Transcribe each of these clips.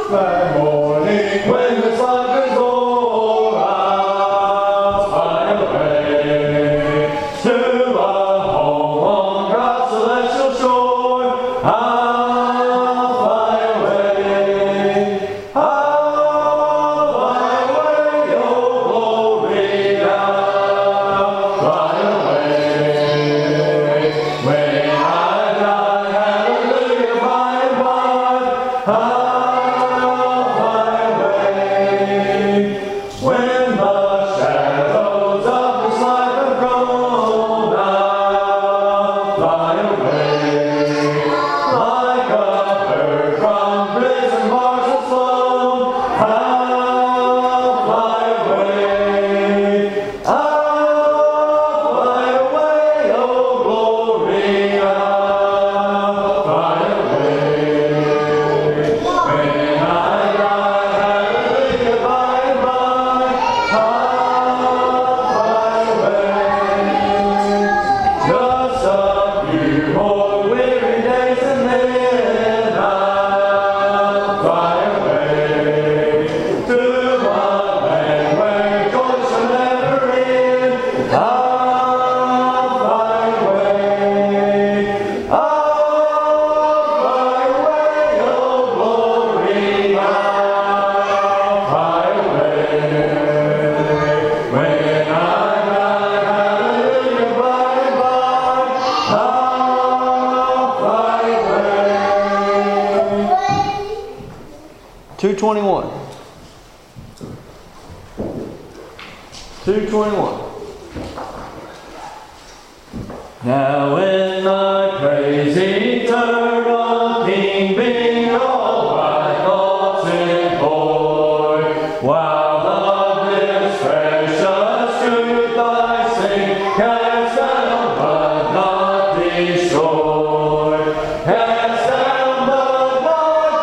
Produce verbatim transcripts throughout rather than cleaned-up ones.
two twenty-one. two twenty-one. Now in my praise eternal King be all my thoughts employ, while of this precious truth I sing, cast down but not destroy, cast down but not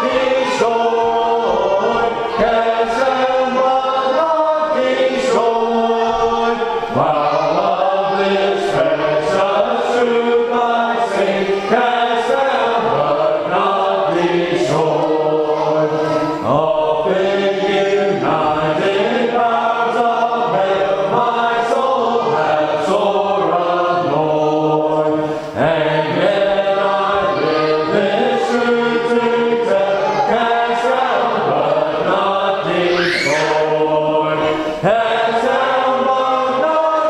destroy, cast down but not destroy, while of this precious truth I sing, cast down but not destroy. All big united powers of hell, my soul hath sore annoyed, and yet I live this truth to tell, cast down but not destroy, cast down but not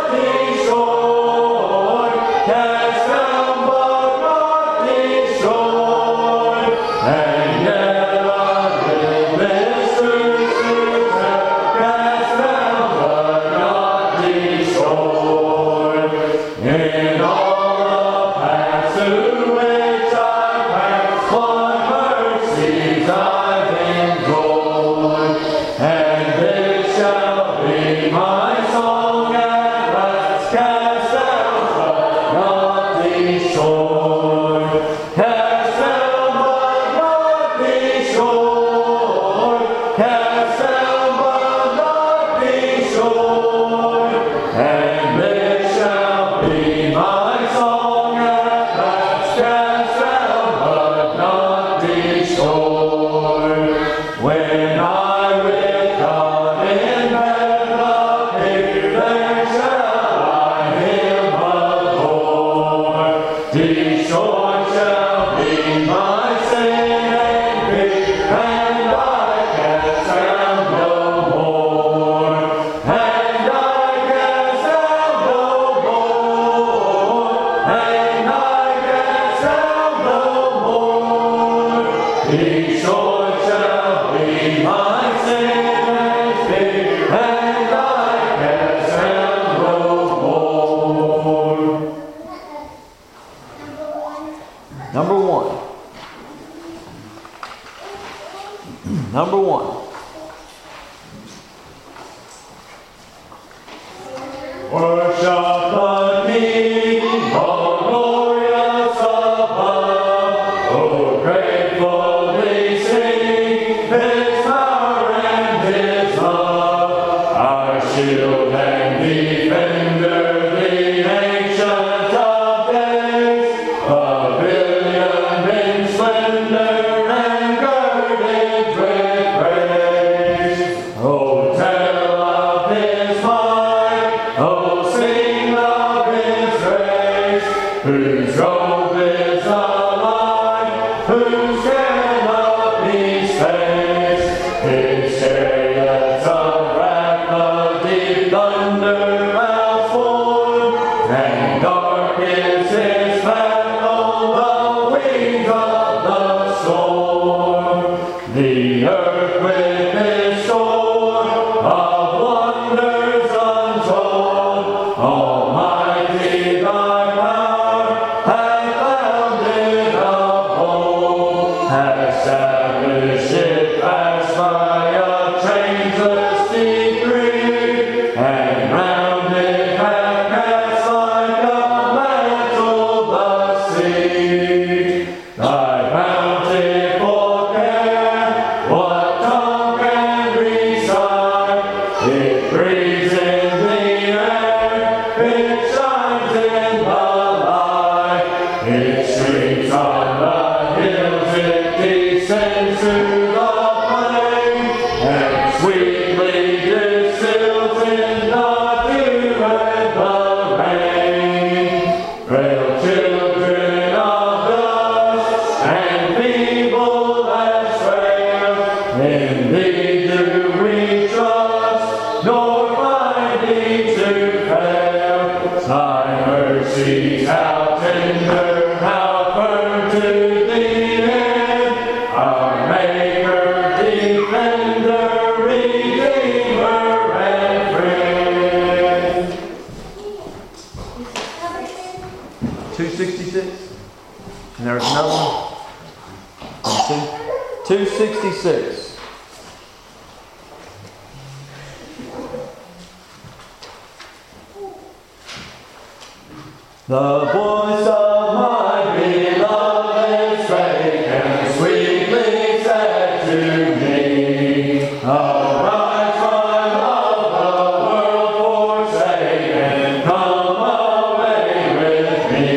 destroy, cast down but not destroy, and yet I live this truth to tell, cast down but not destroy. In all the paths through which I pass, my mercies I've enjoyed, and this shall be my song at last, cast down but not destroyed, cast down but not destroyed, cast down but not destroyed, and this shall be my song at last, cast down but not destroyed. When I with God in heaven appear, then shall I Him adore. Destroyed shall be my sin and grief, and I cast down no more, and I cast down no more, and I cast down no more. Destroyed shall be my sin and grief, and I cast down no more. Number one. Number one. Worship the King, all glorious above. Oh, gratefully sing His power and His love. Our shield and defender, the ancient of days, pavilion in splendor and girded with The earth with its store of wonders untold, Almighty thy power hath founded uphold, hath established it fast by a changeless decree, and round it hath cast like a mantle the sea. Thy bountiful care, what tongue can recite? It breathes in the air, it shines in the light, it streams on the hills, it descends through the plain, and sweetly distills in the dew and the rain. Frail children of dust and feeble as frail, in thee do we trust, nor find thee to fail. Thy mercies how tender, how firm to the end, our Maker, Defender, Redeemer, and Friend. two sixty-six. And there's another one. two sixty-six. The voice of my beloved spake, and sweetly said to me, arise from of the world forsaken, come away with me.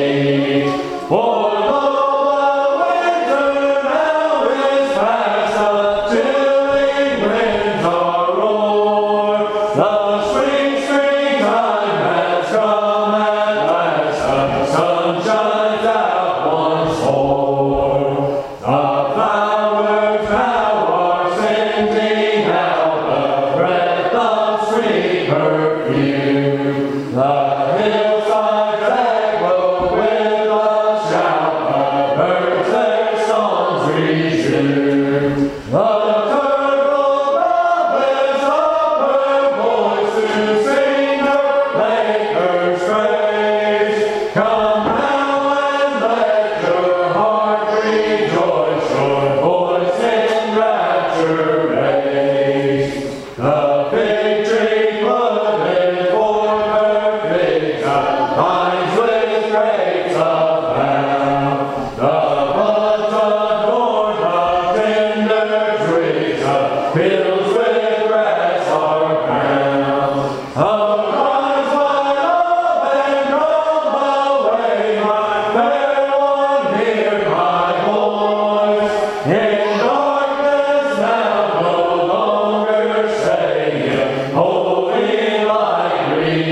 For lo, the winter now is past, the chilling winds are roar. The spring, springtime has come at last, the sun shines out once more. The flowers now are sending out a breath of sweet perfume. The hillsides echo with a shout, the birds their songs resume. The turtle doves up her voice to sing her Maker's praise. Come now and let your heart rejoice, your voice in rapture raise. The fig tree budded forth her figs, the vines with grapes abound. The buds adorn the tender trees, the fields with grass are crowned. Arise, my love, and come away, my fair one, hear my voice. In darkness now no longer staying, holy light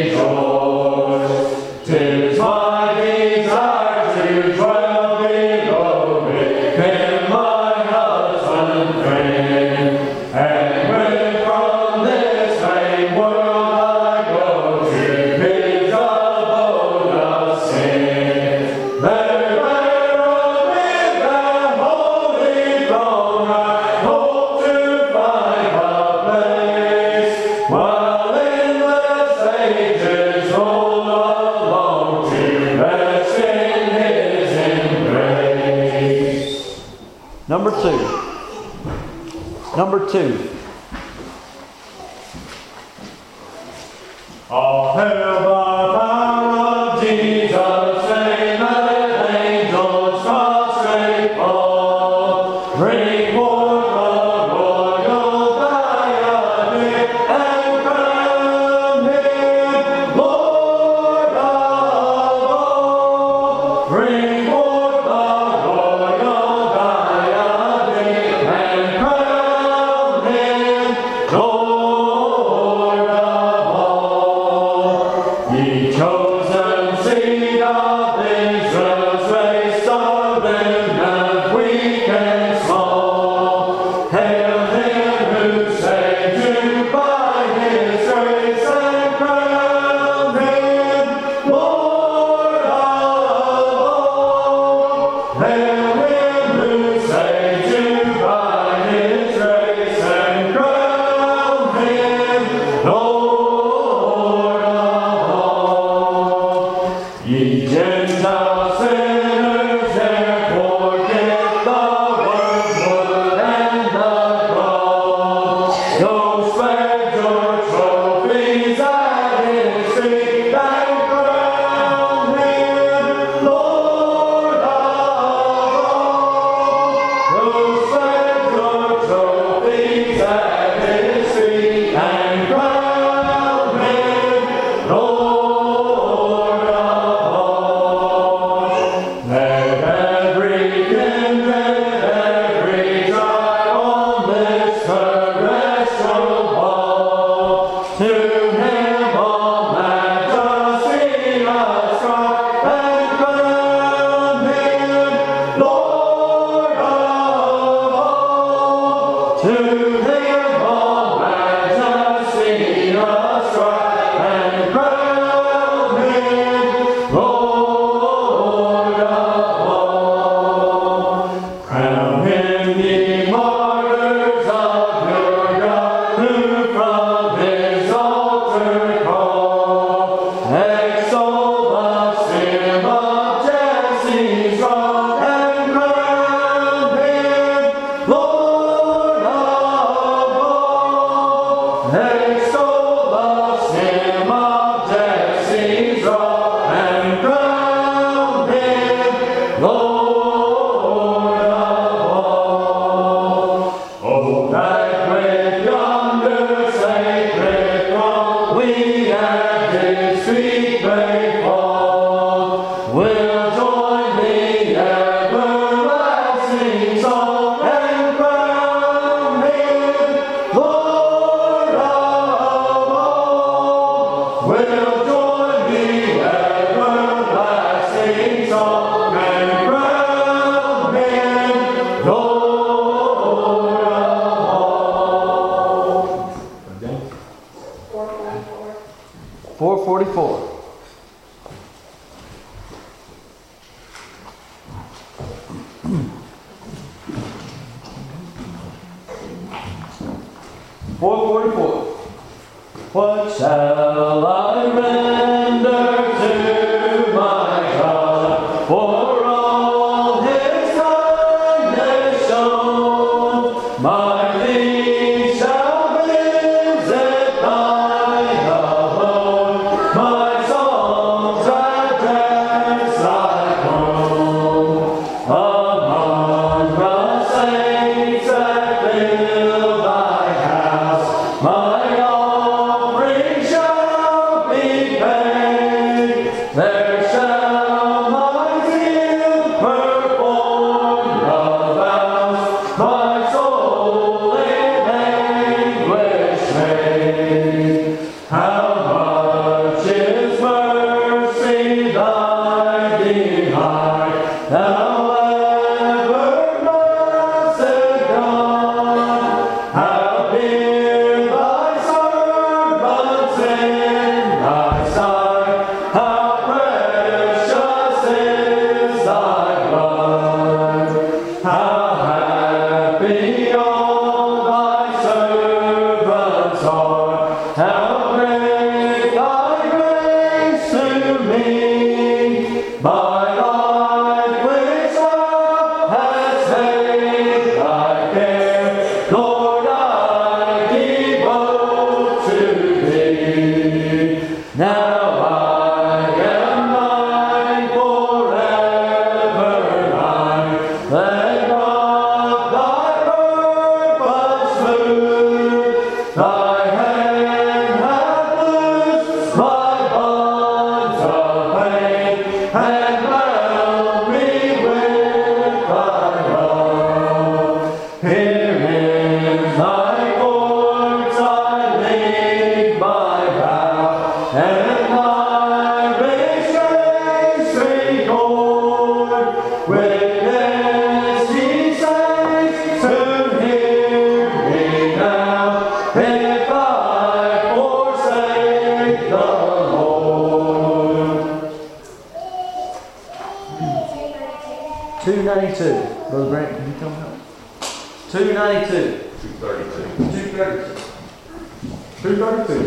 rejoice. 'Tis my desire to dwell below within my husband friend, and when from this vain world I go to his abode of sin, there where amid that holy throne I hope to find a place, while endless ages roll along to rest in his embrace. Number two. Number two. All hail the power of Jesus, and let angels prostrate fall. Bring forth the royal diadem, and crown him Lord of all. Bring forth the royal diadem, and crown him Lord of all. four forty-four. four forty-four. What shall I render to my God for all His kindness shown? My feet shall visit Thy abode, my songs address Thy throne. Among the saints that fill Thy house, my offering shall be paid. There shall my zeal perform the vows, my soul in anguish made. How much is mercy Thy delight, Thou ever-blessed God! How dear Thy servants in Thy sight, how precious is Thy blood! How happy all Thy servants are, how great Thy grace to me! My life which Thou hast made Thy care, Lord, I devote to Thee. Now I am Thine forever, Thine. Let not Thy purpose move. Thy hand hath loosed my bonds of pain, and bound me with Thy love. Here in Thy courts I lead my vow, and Thy rich grace record. Witness, ye saints, who hear me now, if I forsake the Lord. two ninety-two. Brother Brent, can you come help? two ninety-two. two thirty-two. two thirty-two. two thirty-two.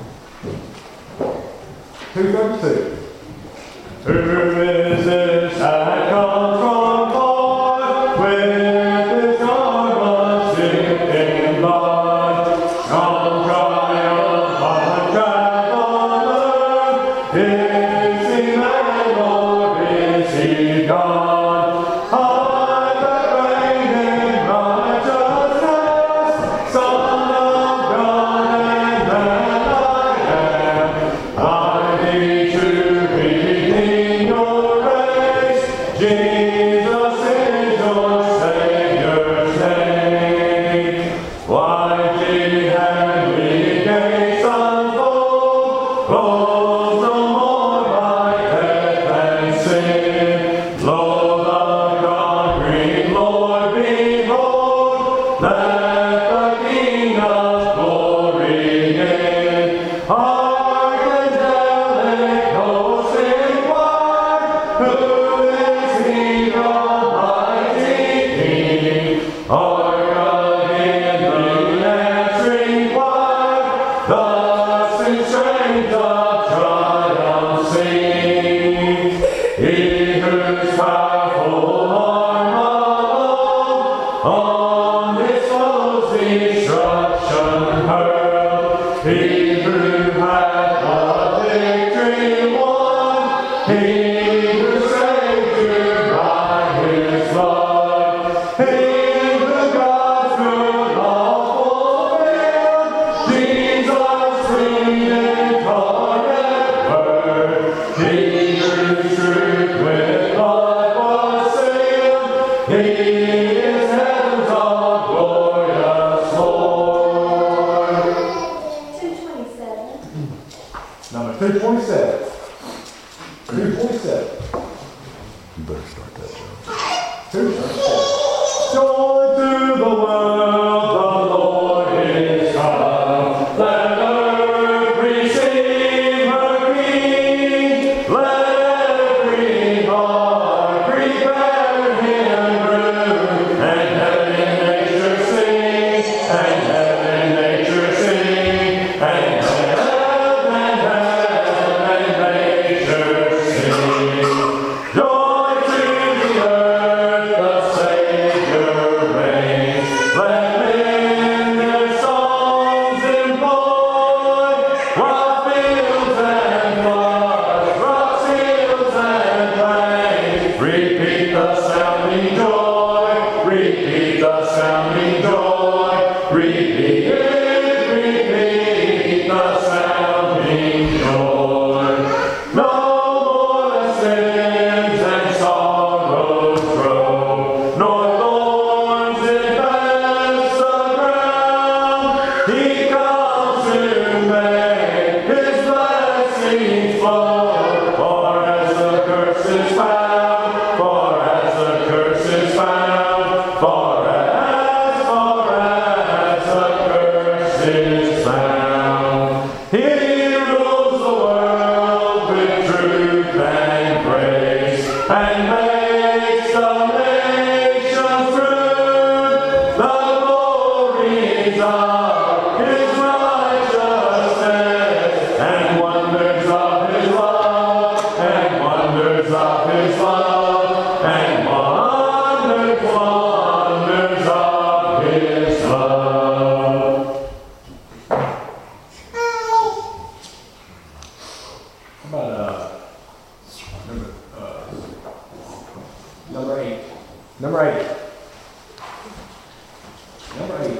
two thirty-two. Who is this that comes from far with his garments dipped in blood? From triumph on traveler, is he man or is he God? I that reign in righteousness, Son of God and man I am. I need to be in your race. Jesus is your Savior's name. Why did heavenly gates unfold? Close no more by death and sin. Lo, the conquering Lord, behold, let two twenty-seven. two twenty-seven. You better start that, Joe. two twenty-seven. Joy to the world, the Lord is come. Let earth receive her King. Let every heart prepare him room. And heaven and nature sing, and heaven and nature sing, and heaven and heaven and nature sing. Joy to the earth, the Savior reigns. Let men their songs employ. What fields and floods, rocks, hills and plains. Repeat the sounding joy, repeat the sounding joy, repeat it, repeat the sounding joy. No more sins and sorrows grow, nor thorns infest the ground. He comes to make his blessings flow. For as the curse is found, for as the curse is found, for as, for as the curse is found. He rules the world with truth and grace, and makes the nations prove the glories of his righteousness, and wonders of his love, and wonders of his love, and wonders, wonders of his love. How about uh, number, uh, number eight? Number eight. Number eight.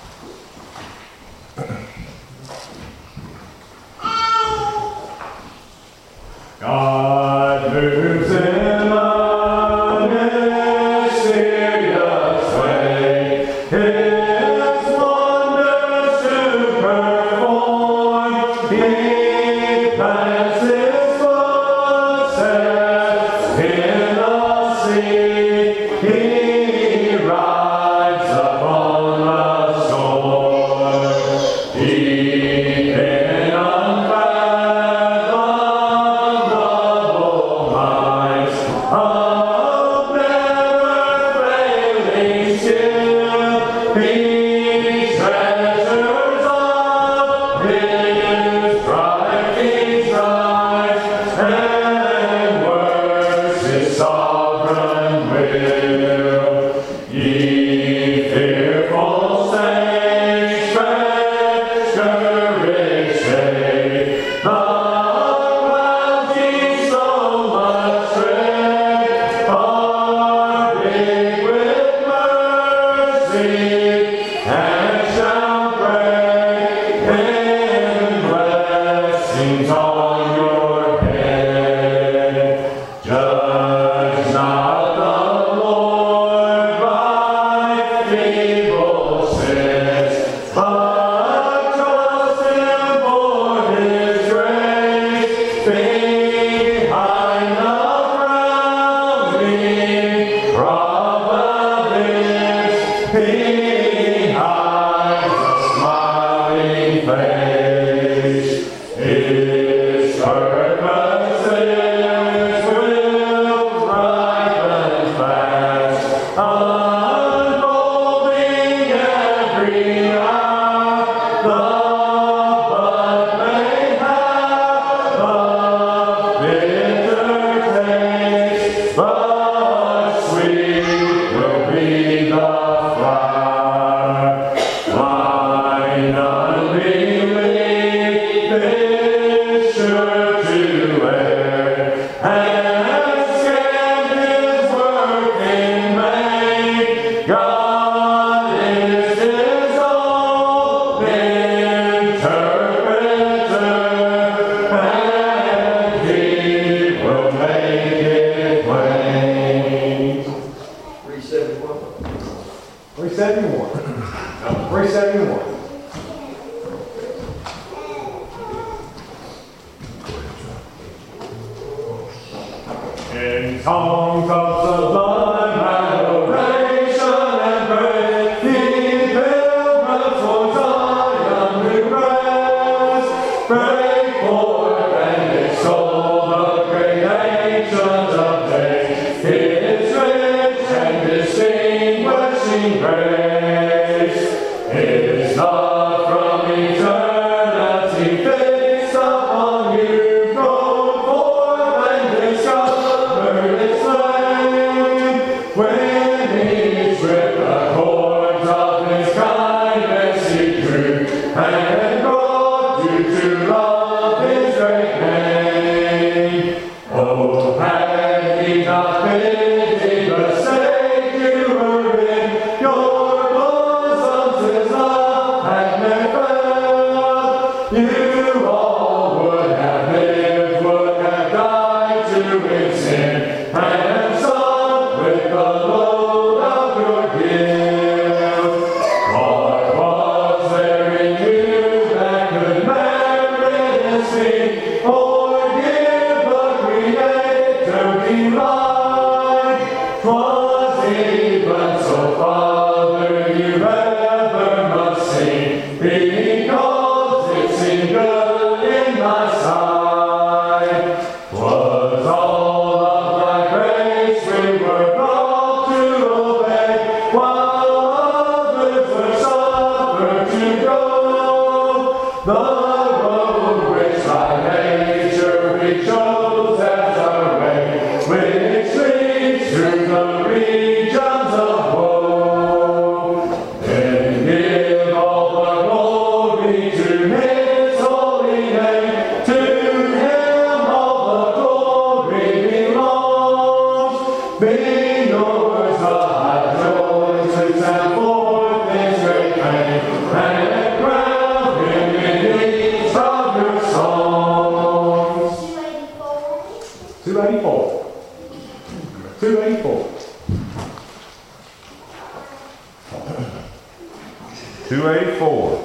God moves in a mysterious way. His wonders to perform. He plants his footsteps in the sea. He rides upon the storm. Deep in unfathomable minds of never failing skill, he treasures up his striking sight and works his sovereign will. Ye fearful saints, stretch courage, take the clouds ye so much dread are big with mercy and shall break in blessings on your head. Judge not the Lord by feebleness, but trust him for his grace. Behind the frowning providence, he hides a smiling face. His purposes will ripen fast, unfolding every hour. The bud may have a bitter taste, but sweet will be the flower. Blind unbelief is sure to err, and scan his work in vain. God is his own interpreter, and he will make it plain. three seventy-one. three seventy-one. three seventy-one. Go songs of sublime adoration and praise, ye pilgrims for Zion who rest, break forth and extol the great ancient of days, his rich and distinguishing grace. His love from eternity fixed upon you, brought forth and discovered its flame. When each with the cords of his kindness he drew, and brought you to love his great name. Oh, had he not pitied the state you were in, your bosoms his love had never felt. You all would have lived, would have died to in sin, and sunk with the load of your guilt. What was there in you that could merit esteem, or give the Creator delight? 'Twas even so, Father, you ever must sing, because it seemed good in thy sight. 'Twas all of thy grace we were brought to obey, while others were suffered to go. The road which by nature we chose as our way, which leads through the regions of woe. Then give all the glory to his holy name, to him all the glory belongs. Be yours the high joy to send forth his great name, and crown him in each of your songs. two eighty-four. two eighty-four. two eighty-four.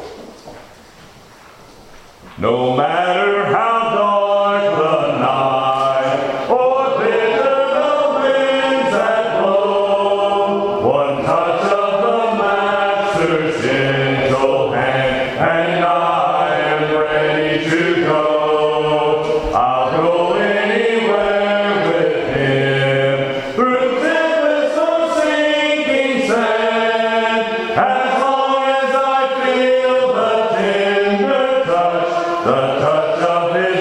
No matter how dark the night, or bitter the winds that blow, one touch of the Master's gentle hand, and I am ready to go. I'll go anywhere with him, through tempest or sinking sand, as long as I feel the tender touch, the touch of his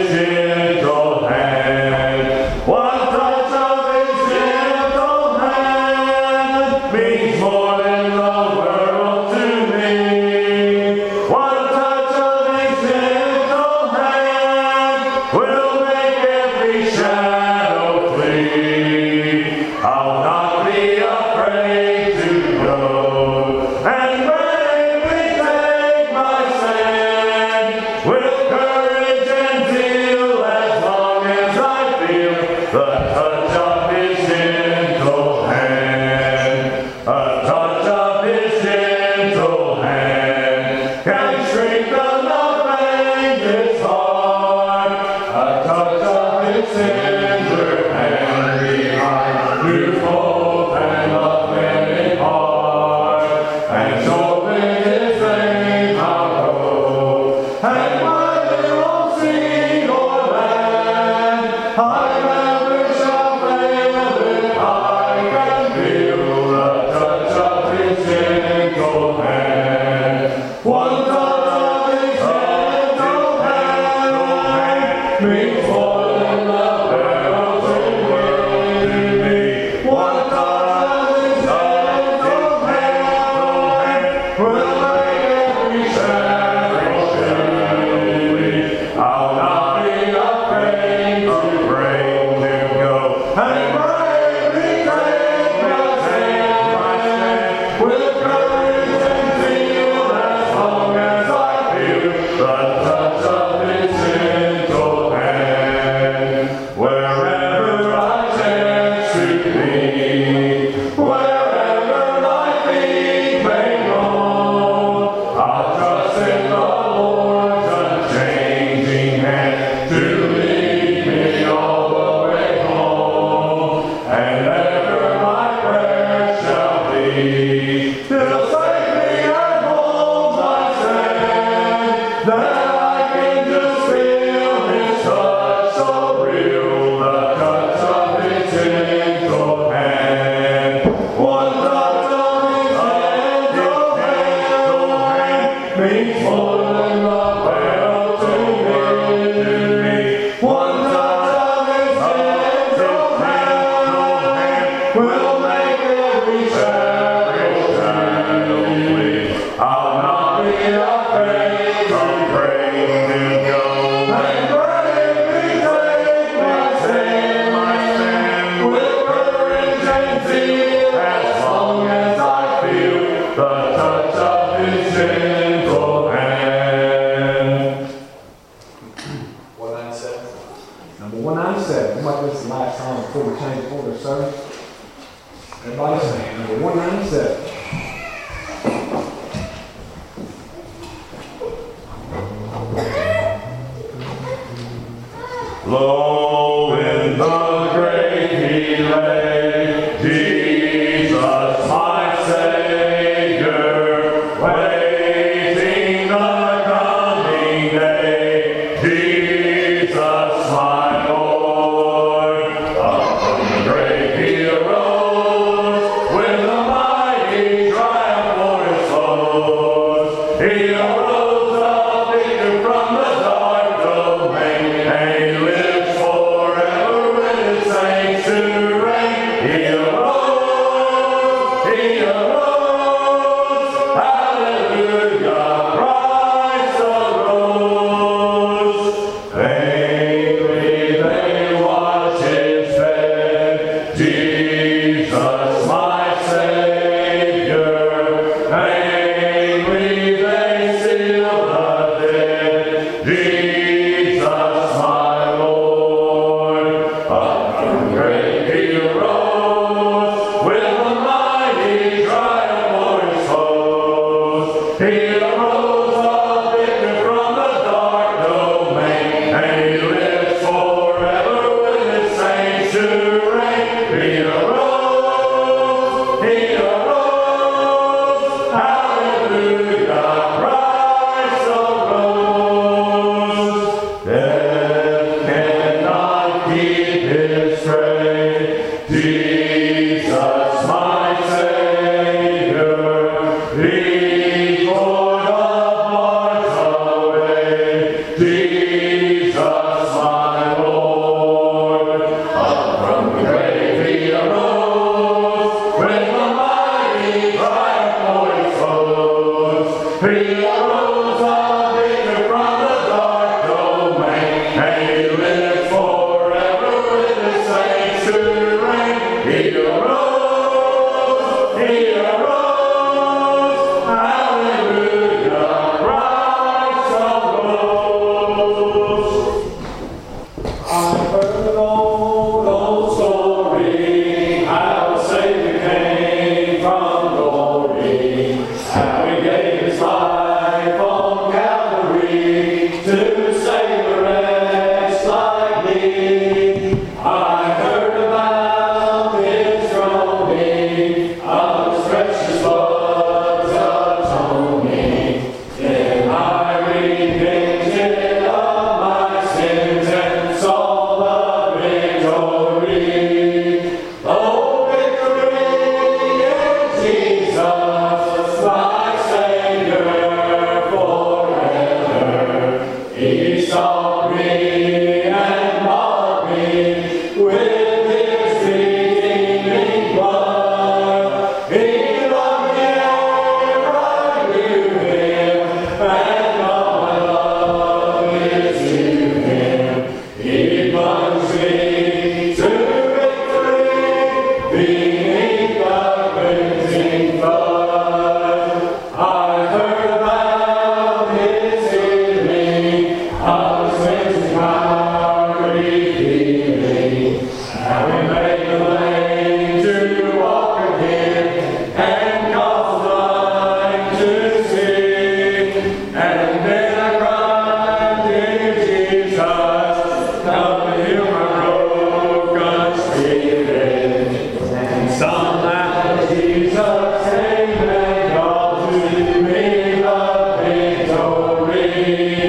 Victory.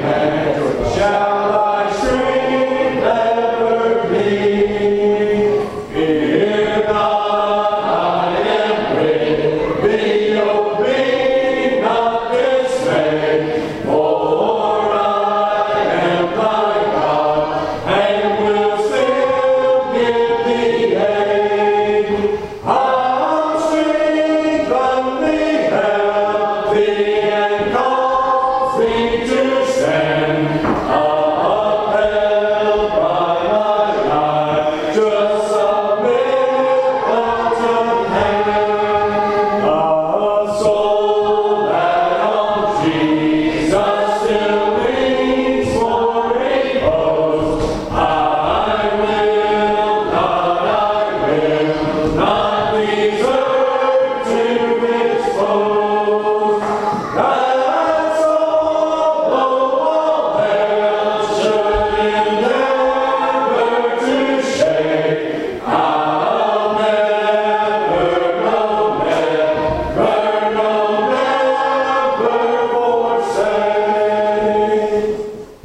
Amen.